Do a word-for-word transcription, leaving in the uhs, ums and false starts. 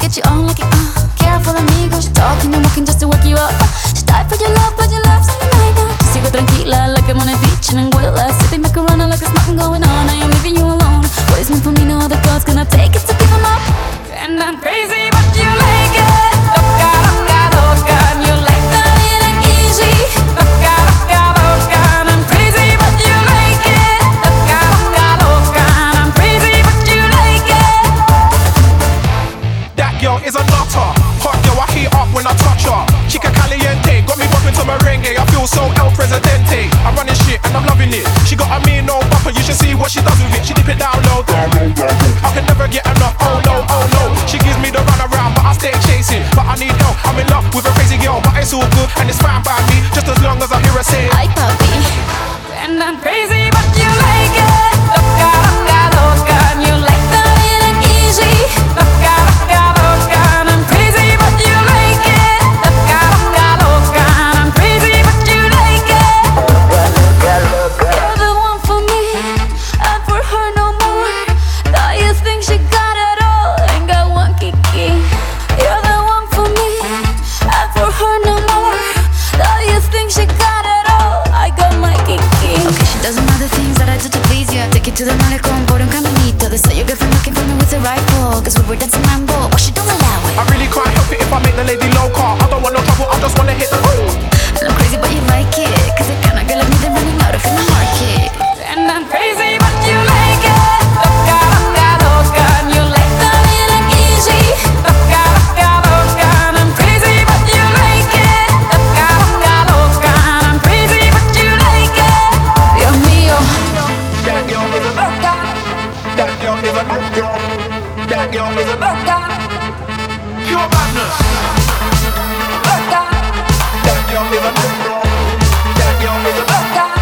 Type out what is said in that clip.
get you on like it, uh careful amigo, she talking and walking just to work you up. She died for your love, but your love's in the night now. Yo sigo tranquila like I'm on a beach in Anguilla, sipping macarona like there's nothing going on. I am leaving you alone. What is meant for me, no other God's gonna take it, so give 'em up. And I'm crazy, but you like it. Loca, loca, loca, and you like the little easy. Loca, loca, loca, and I'm crazy, but you like it. Loca, loca, loca, and I'm crazy, but you like it. That girl is a nutter. Hot girl, I heat up when I touch her. Chica caliente, got me bumping to merengue. I feel so El Presidente. I'm running shit and I'm loving it. She got a mean no buffer, you should see what she does with it. She dip it down low, down low, down low. I can never get enough, oh no, oh no. She gives me the run around, but I stay chasing. But I need help, I'm in love with a crazy girl. But it's all good and it's fine by me, just as long as I hear her say Hi puppy. And I'm crazy, but you like it. Loca, loca, loca, and you like the little easy. Loca, loca, loca, and I'm crazy, but you like it. Loca, loca, loca, and I'm crazy, but you like it. You're the one for me, and for her no more. Thought you think she got it all, ain't got one kiki. You're the one for me, and for her no more. Thought you think she got it all, I got my kiki. Okay, she does some other things that I do to please you. Take it to the malecón por un caminito. They say your girlfriend looking for me with a rifle, cause we were dancing mambo, but she don't allow it. I really can't help it if I make the lady loca. I don't want no trouble, I just wanna hit the road. And I'm crazy but you like it, cause the kind of girl like me they're running out of in the market. And I'm crazy but you like it. Loca, loca, loca, and you like the little easy. Loca, loca, loca, and I'm crazy but you like it. Loca, loca, loca, and I'm crazy but you like it. Dios mío. That girl is a loca. That girl is a loca. That girl is a loca. Pure madness. Loca, That girl is a loca. That girl is a loca.